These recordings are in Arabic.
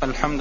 الحمد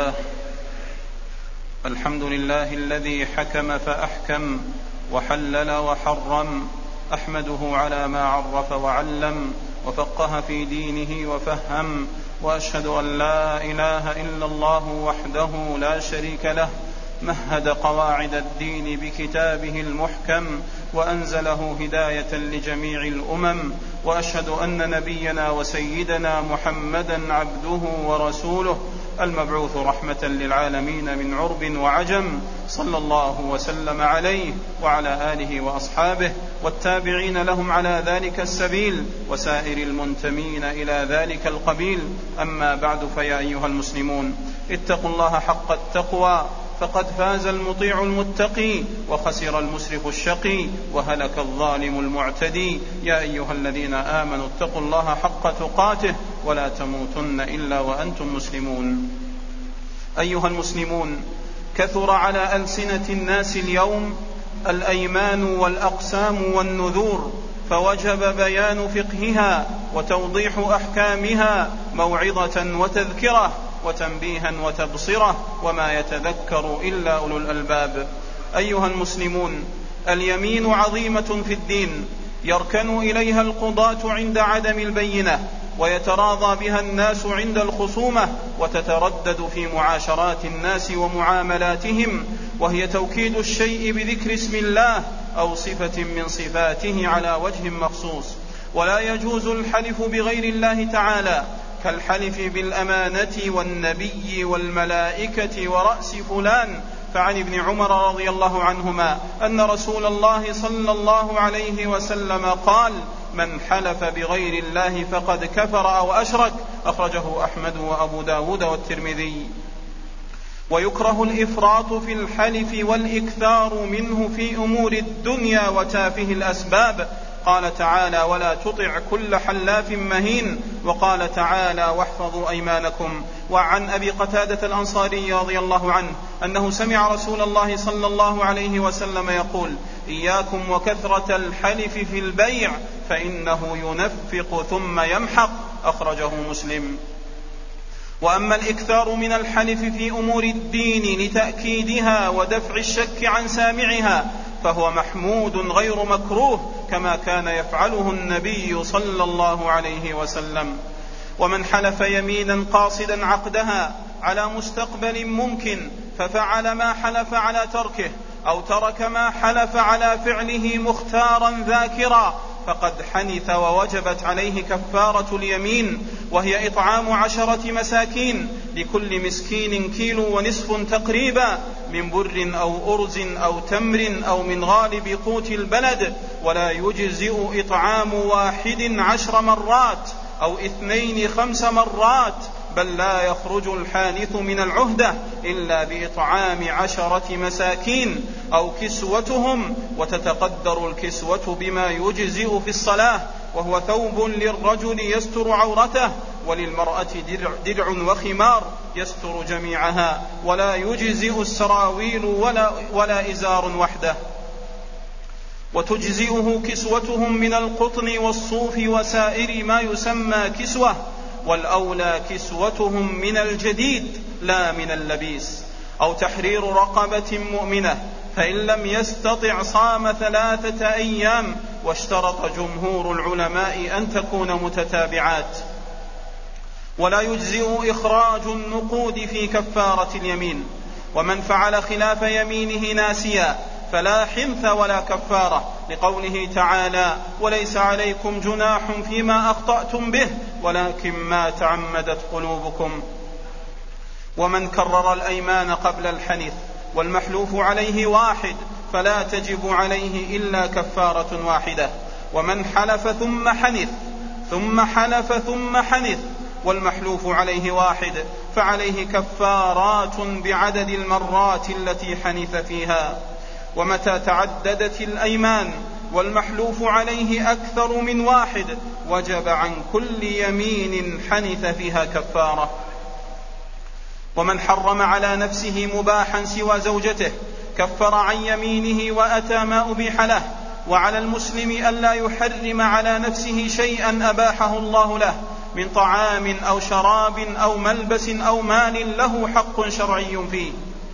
لله الذي حكم فأحكم وحلل وحرم، أحمده على ما عرف وعلم وفقه في دينه وفهم، وأشهد أن لا إله إلا الله وحده لا شريك له، مهد قواعد الدين بكتابه المحكم وأنزله هداية لجميع الأمم، وأشهد أن نبينا وسيدنا محمدا عبده ورسوله المبعوث رحمة للعالمين من عرب وعجم، صلى الله وسلم عليه وعلى آله وأصحابه والتابعين لهم على ذلك السبيل وسائر المنتمين إلى ذلك القبيل. أما بعد، فيا أيها المسلمون، اتقوا الله حق التقوى، فقد فاز المطيع المتقي وخسر المسرف الشقي وهلك الظالم المعتدي. يا أيها الذين آمنوا اتقوا الله حق تقاته ولا تموتن إلا وأنتم مسلمون. أيها المسلمون، كثر على ألسنة الناس اليوم الأيمان والأقسام والنذور، فوجب بيان فقهها وتوضيح أحكامها موعظة وتذكرة وتنبيها وتبصرة، وما يتذكر إلا أولو الألباب. أيها المسلمون، اليمين عظيمة في الدين، يركن إليها القضاة عند عدم البينة، ويتراضى بها الناس عند الخصومة، وتتردد في معاشرات الناس ومعاملاتهم، وهي توكيد الشيء بذكر اسم الله أو صفة من صفاته على وجه مخصوص. ولا يجوز الحلف بغير الله تعالى، كالحلف بالأمانة والنبي والملائكة ورأس فلان. فعن ابن عمر رضي الله عنهما أن رسول الله صلى الله عليه وسلم قال: من حلف بغير الله فقد كفر أو أشرك. أخرجه أحمد وأبو داود والترمذي. ويكره الإفراط في الحلف والإكثار منه في أمور الدنيا وتافه الأسباب. قال تعالى: ولا تطع كل حلاف مهين. وقال تعالى: واحفظوا أيمانكم. وعن أبي قتادة الأنصاري رضي الله عنه أنه سمع رسول الله صلى الله عليه وسلم يقول: إياكم وكثرة الحلف في البيع فإنه ينفق ثم يمحق. أخرجه مسلم. وأما الإكثار من الحلف في أمور الدين لتأكيدها ودفع الشك عن سامعها فهو محمود غير مكروه، كما كان يفعله النبي صلى الله عليه وسلم. ومن حلف يمينا قاصدا عقدها على مستقبل ممكن ففعل ما حلف على تركه، أو ترك ما حلف على فعله مختارا ذاكرا، فقد حنث ووجبت عليه كفارة اليمين، وهي إطعام 10 مساكين، لكل مسكين كيلو ونصف تقريبا من بر أو أرز أو تمر أو من غالب قوت البلد. ولا يجزئ إطعام 1 10 مرات أو 2 5 مرات، بل لا يخرج الحانث من العهدة إلا بإطعام 10 مساكين أو كسوتهم، وتتقدر الكسوة بما يجزئ في الصلاة، وهو ثوب للرجل يستر عورته، وللمرأة درع وخمار يستر جميعها، ولا يجزئ السراويل ولا إزار وحده. وتجزئه كسوتهم من القطن والصوف وسائر ما يسمى كسوة، والأولى كسوتهم من الجديد لا من اللبيس، أو تحرير رقبة مؤمنة، فإن لم يستطع صام 3 أيام. واشترط جمهور العلماء أن تكون متتابعات. ولا يجزئ إخراج النقود في كفارة اليمين. ومن فعل خلاف يمينه ناسيا فلا حنث ولا كفارة، لقوله تعالى: وليس عليكم جناح فيما أخطأتم به ولكن ما تعمدت قلوبكم. ومن كرر الأيمان قبل الحنث والمحلوف عليه واحد فلا تجب عليه إلا كفارة واحدة. ومن حلف ثم حنث ثم حلف ثم حنث والمحلوف عليه واحد فعليه كفارات بعدد المرات التي حنث فيها. ومتى تعددت الأيمان والمحلوف عليه أكثر من واحد وجب عن كل يمين حنث فيها كفارة. ومن حرم على نفسه مباحا سوى زوجته كفر عن يمينه وأتى ما أبيح له. وعلى المسلم ألا يحرم على نفسه شيئا أباحه الله له، من طعام أو شراب أو ملبس أو مال له حق شرعي فيه.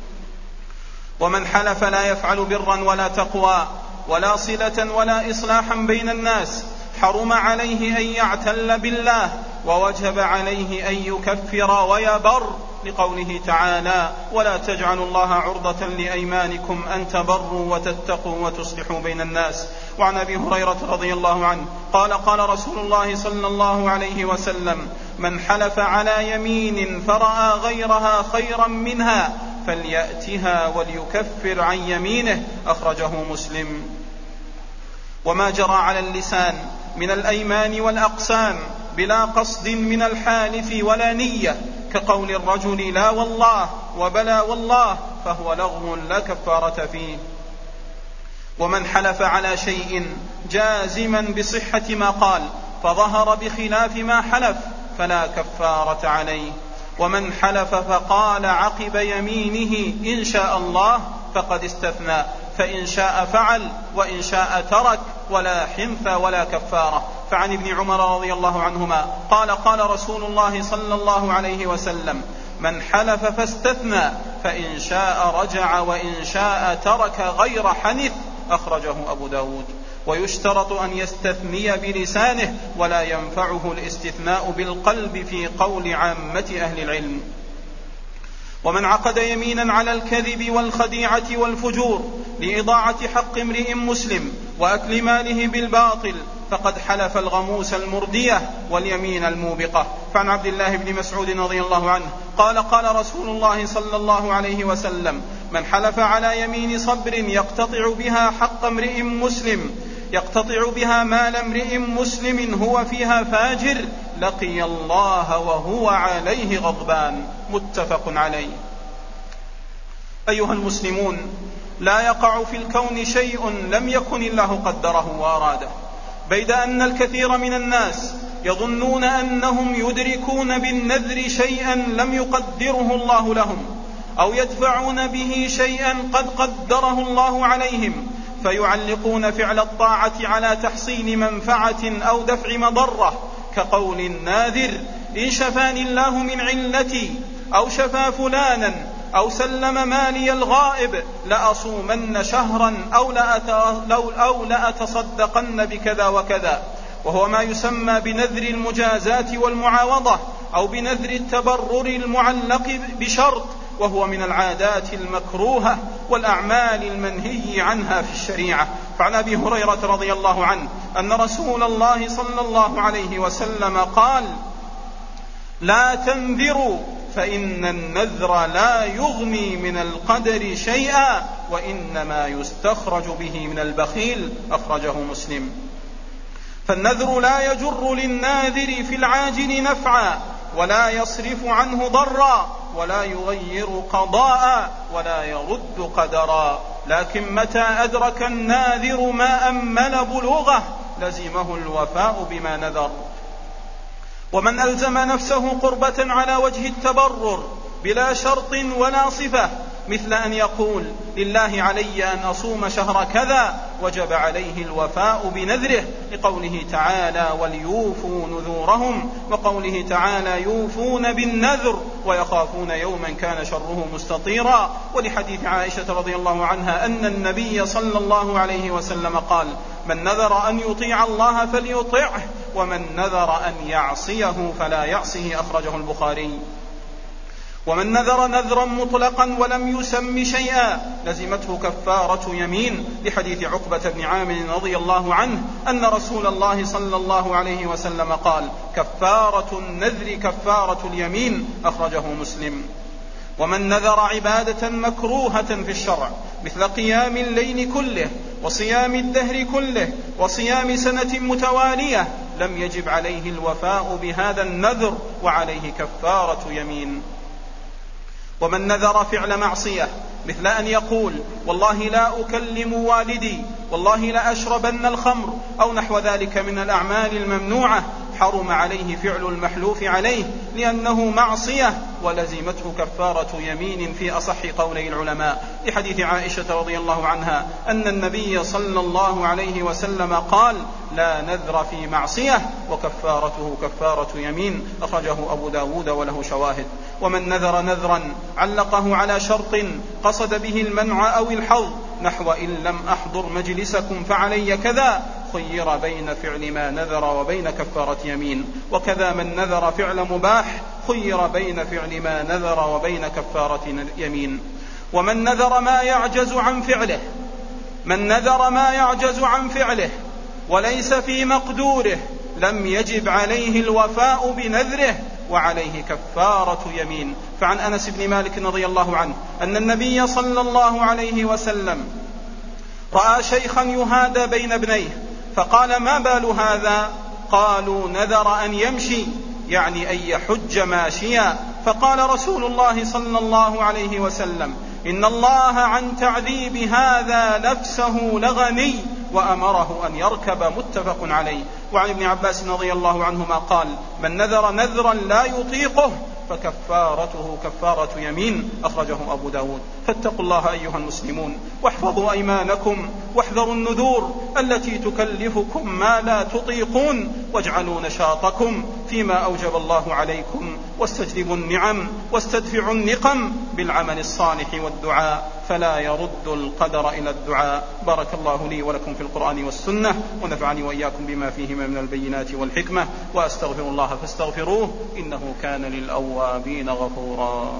ومن حلف لا يفعل برا ولا تقوى ولا صلة ولا إصلاحا بين الناس حرم عليه أن يعتل بالله، ووجب عليه أن يكفر ويبر، لقوله تعالى: ولا تجعلوا الله عرضة لأيمانكم أن تبروا وتتقوا وتصلحوا بين الناس. وعن أبي هريرة رضي الله عنه قال: قال رسول الله صلى الله عليه وسلم: من حلف على يمين فرأى غيرها خيرا منها فليأتها وليكفر عن يمينه، أخرجه مسلم. وما جرى على اللسان من الأيمان والأقسام بلا قصد من الحالف ولا نية، كقول الرجل لا والله وبلا والله، فهو لغو لا كفارة فيه. ومن حلف على شيء جازما بصحة ما قال فظهر بخلاف ما حلف فلا كفارة عليه. ومن حلف فقال عقب يمينه إن شاء الله فقد استثنى، فإن شاء فعل وإن شاء ترك، ولا حنث ولا كفارة. فعن ابن عمر رضي الله عنهما قال: قال رسول الله صلى الله عليه وسلم: من حلف فاستثنى فإن شاء رجع وإن شاء ترك غير حنث، أخرجه أبو داود. ويشترط أن يستثني بلسانه، ولا ينفعه الاستثناء بالقلب في قول عامة أهل العلم. ومن عقد يمينا على الكذب والخديعة والفجور لإضاعة حق امرئ مسلم وأكل ماله بالباطل فقد حلف الغموس المردية واليمين الموبقة. فعن عبد الله بن مسعود رضي الله عنه قال: قال رسول الله صلى الله عليه وسلم: من حلف على يمين صبر يقتطع بها حق امرئ مسلم، يقتطع بها مال امرئ مسلم هو فيها فاجر، لقي الله وهو عليه غضبان، متفق عليه. أيها المسلمون، لا يقع في الكون شيء لم يكن الله قدره وأراده، بيد أن الكثير من الناس يظنون أنهم يدركون بالنذر شيئا لم يقدره الله لهم، أو يدفعون به شيئا قد قدره الله عليهم، فيعلقون فعل الطاعة على تحصيل منفعة أو دفع مضرة، كقول الناذر: إن شفاني الله من علتي، أو شفى فلانا، أو سلم مالي الغائب لأصومن شهرا، أو لأتصدقن بكذا وكذا، وهو ما يسمى بنذر المجازات والمعاوضة، أو بنذر التبرر المعلق بشرط، وهو من العادات المكروهة والأعمال المنهي عنها في الشريعة. فعن أبي هريرة رضي الله عنه أن رسول الله صلى الله عليه وسلم قال: لا تنذروا فإن النذر لا يغني من القدر شيئا، وإنما يستخرج به من البخيل، أخرجه مسلم. فالنذر لا يجر للناذر في العاجل نفعا، ولا يصرف عنه ضرا، ولا يغير قضاء، ولا يرد قدرا، لكن متى أدرك الناذر ما أمل بلوغه لزمه الوفاء بما نذر. ومن ألزم نفسه قربة على وجه التبرر بلا شرط ولا صفة، مثل أن يقول: لله علي أن أصوم شهر كذا، وجب عليه الوفاء بنذره، لقوله تعالى: وليوفوا نذورهم، وقوله تعالى: يوفون بالنذر ويخافون يوما كان شره مستطيرا، ولحديث عائشة رضي الله عنها أن النبي صلى الله عليه وسلم قال: من نذر أن يطيع الله فليطعه، ومن نذر أن يعصيه فلا يعصه، أخرجه البخاري. ومن نذر نذرا مطلقا ولم يسم شيئا لزمته كفارة يمين، لحديث عقبة بن عامر رضي الله عنه أن رسول الله صلى الله عليه وسلم قال: كفارة النذر كفارة اليمين، أخرجه مسلم. ومن نذر عبادة مكروهة في الشرع مثل قيام الليل كله وصيام الدهر كله وصيام سنة متوالية لم يجب عليه الوفاء بهذا النذر، وعليه كفارة يمين. ومن نذر فعل معصية مثل أن يقول: والله لا أكلم والدي، والله لا أشربن الخمر، أو نحو ذلك من الأعمال الممنوعة، حرم عليه فعل المحلوف عليه لأنه معصية ولزمته كفارة يمين في أصح قولي العلماء، لحديث عائشة رضي الله عنها أن النبي صلى الله عليه وسلم قال: لا نذر في معصية وكفارته كفارة يمين، أخرجه أبو داود وله شواهد. ومن نذر نذرا علقه على شرط قصد به المنع أو الحظ، نحو إن لم أحضر مجلسكم فعلي كذا، خير بين فعل ما نذر وبين كفارة يمين. وكذا من نذر فعل مباح خير بين فعل ما نذر وبين كفارة يمين. ومن نذر ما يعجز عن فعله وليس في مقدوره لم يجب عليه الوفاء بنذره وعليه كفارة يمين. فعن أنس بن مالك رضي الله عنه أن النبي صلى الله عليه وسلم رأى شيخا يهادى بين ابنيه فقال: ما بال هذا؟ قالوا: نذر أن يمشي، يعني أن يحج ماشيا. فقال رسول الله صلى الله عليه وسلم: إن الله عن تعذيب هذا نفسه لغني، وأمره أن يركب، متفق عليه. وعن ابن عباس رضي الله عنهما قال: من نذر نذرا لا يطيقه فكفارته كفارة يمين، أخرجه أبو داود. فاتقوا الله أيها المسلمون واحفظوا أيمانكم واحذروا النذور التي تكلفكم ما لا تطيقون، واجعلوا نشاطكم فيما أوجب الله عليكم، واستجلبوا النعم واستدفعوا النقم بالعمل الصالح والدعاء، فلا يرد القدر إلى الدعاء. بارك الله لي ولكم في القرآن والسنة، ونفعني وإياكم بما فيهما من البينات والحكمة، وأستغفر الله فاستغفروه إنه كان للأوابين غفورا.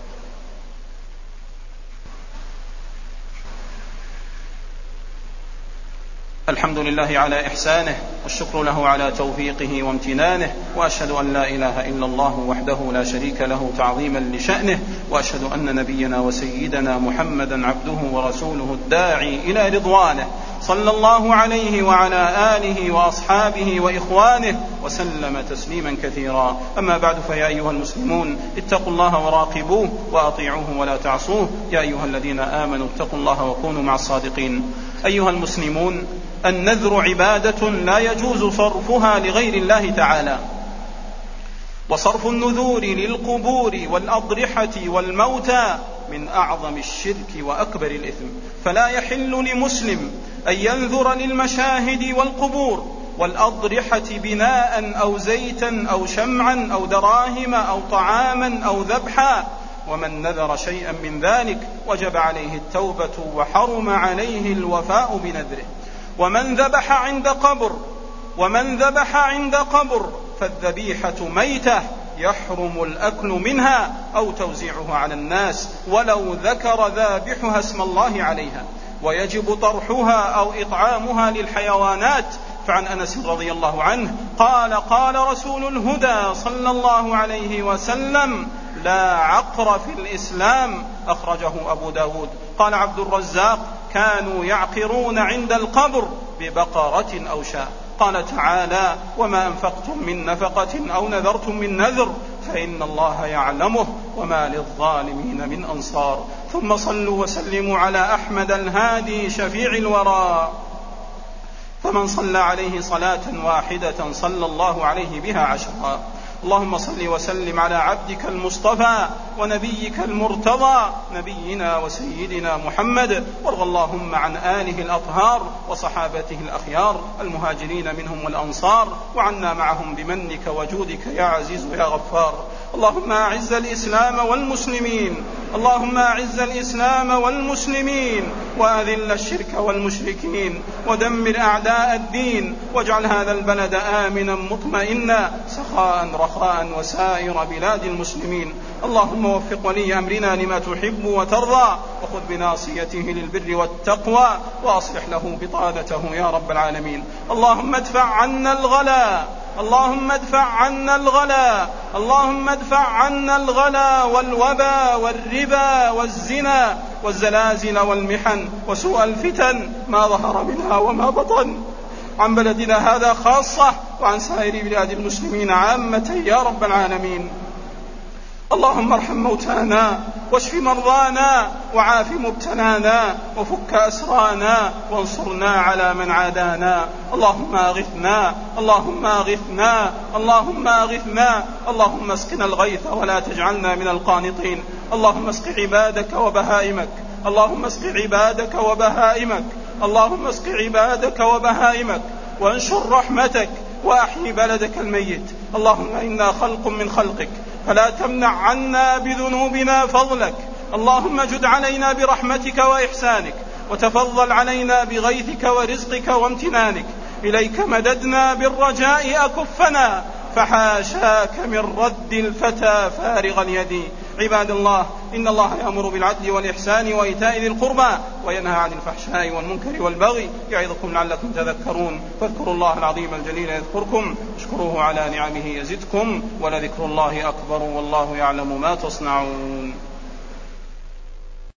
الحمد لله على إحسانه، والشكر له على توفيقه وامتنانه، وأشهد أن لا إله إلا الله وحده لا شريك له تعظيما لشأنه، وأشهد أن نبينا وسيدنا محمدا عبده ورسوله الداعي إلى رضوانه، صلى الله عليه وعلى آله وأصحابه وإخوانه وسلم تسليما كثيرا. أما بعد، فيا أيها المسلمون اتقوا الله وراقبوه وأطيعوه ولا تعصوه، يا أيها الذين آمنوا اتقوا الله وكونوا مع الصادقين. أيها المسلمون، النذر عبادة لا يجوز صرفها لغير الله تعالى، وصرف النذور للقبور والأضرحة والموتى من أعظم الشرك وأكبر الإثم، فلا يحل لمسلم أن ينذر للمشاهد والقبور والأضرحة بناء أو زيتا أو شمعا أو دراهم أو طعاما أو ذبحا، ومن نذر شيئا من ذلك وجب عليه التوبة وحرم عليه الوفاء بنذره. ومن ذبح عند قبر فالذبيحة ميتة يحرم الأكل منها أو توزيعها على الناس ولو ذكر ذابحها اسم الله عليها، ويجب طرحها أو إطعامها للحيوانات. فعن أنس رضي الله عنه قال: قال رسول الهدى صلى الله عليه وسلم: لا عقر في الإسلام، أخرجه أبو داود. قال عبد الرزاق: كانوا يعقرون عند القبر ببقرة أو شاة. قال تعالى: وما أنفقتم من نفقة أو نذرتم من نذر فإن الله يعلمه وما للظالمين من أنصار. ثم صلوا وسلموا على أحمد الهادي شفيع الورى، فمن صلى عليه صلاة واحدة صلى الله عليه بها 10. اللهم صل وسلم على عبدك المصطفى ونبيك المرتضى نبينا وسيدنا محمد، وارض اللهم عن آله الأطهار وصحابته الأخيار المهاجرين منهم والأنصار، وعنا معهم بمنك وجودك يا عزيز يا غفار. اللهم أعز الإسلام والمسلمين وأذل الشرك والمشركين ودمر أعداء الدين، واجعل هذا البلد آمنا مطمئنا سخاء رخاء وسائر بلاد المسلمين. اللهم وفق ولي أمرنا لما تحب وترضى، وخذ بناصيته للبر والتقوى، وأصلح له بطانته يا رب العالمين. اللهم ادفع عنا الغلا والوبا والربا والزنا والزلازل والمحن وسوء الفتن ما ظهر منها وما بطن، عن بلدنا هذا خاصة وعن سائر بلاد المسلمين عامة يا رب العالمين. اللهم ارحم موتانا واشف مرضانا وعاف مبتلانا وفك أسرانا وانصرنا على من عادانا. اللهم أغثنا اللهم أغثنا اللهم أغثنا. اللهم اسقنا الغيث ولا تجعلنا من القانطين. اللهم اسق عبادك وبهائمك اللهم اسق عبادك وبهائمك اللهم اسق عبادك وبهائمك وانشر رحمتك وأحيي بلدك الميت. اللهم إنا خلق من خلقك فلا تمنع عنا بذنوبنا فضلك. اللهم جد علينا برحمتك وإحسانك وتفضل علينا بغيثك ورزقك وامتنانك. إليك مددنا بالرجاء أكفنا فحاشاك من رد الفتى فارغ اليد. عباد الله، إن الله يأمر بالعدل والإحسان وإيتاء ذي القربى وينهى عن الفحشاء والمنكر والبغي يعظكم لعلكم تذكرون. فاذكروا الله العظيم الجليل يذكركم واشكروه على نعمه يزدكم ولذكر الله أكبر والله يعلم ما تصنعون.